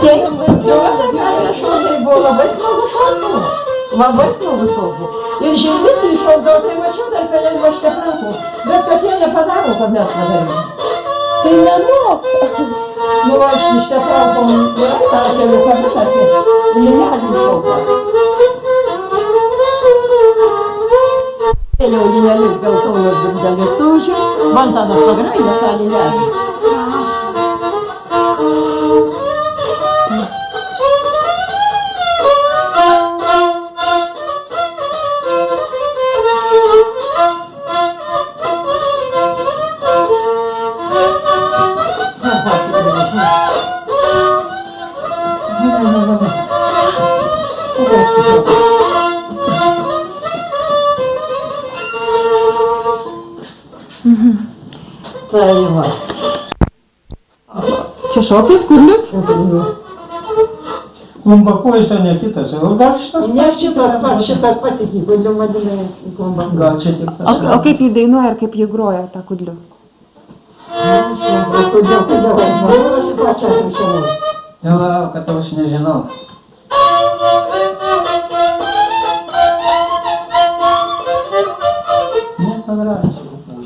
Šokiai buvo labai smagu šokių. Labai smagu šokių. Ir žilvitį iššokdavo, tai mačiau dar keliai vaškę prankų. Bet kad jie nepadaro, kad mes padarėm. Tai nemoka. Nu, aš iš teatraukom yra dar kelių kabinas, linelį šoką. Kėliau linelės geltonos dalis tūžių, man tadas pagraidė tą linelį. Tai va. Čia šokis, kurlius? Klumbakojus, o ne kitas. O gal šitas? Ne šitas pats iki kudlių vadinai klumbakojus. Gal čia tik tas. O kaip jį dainuoja ir kaip jį groja tą kudlių? Kodėl, aš pačią anksčiau. Ela, kad aš nežinau. Nepagražiai.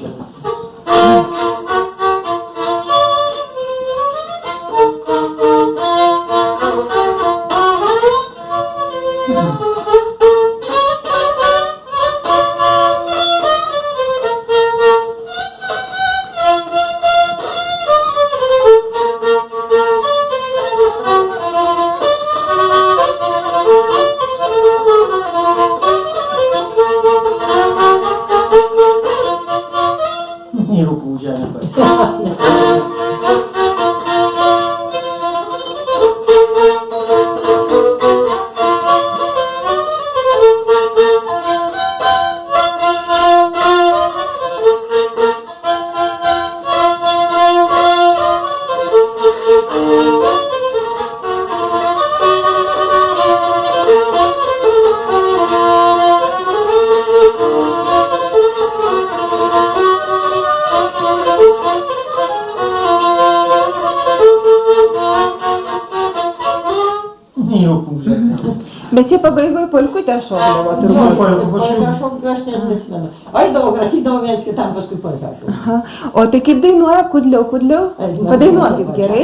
Bet jie pabaigoje polkutę šokdavo turbūt. Polką šokdavo, aš neprisimenu. Aidavo, grasydavo viens kitam, paskui polką šokdavo. O tai kaip dainuoja kudliau? Padainuokit gerai.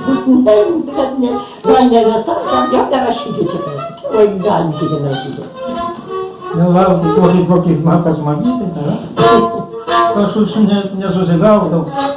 Gal nedėstam, jau nerašykit čia. Oi, galim tik nerašykit. Laukit, kokį matas matyti, ne? Aš nesusigaudau.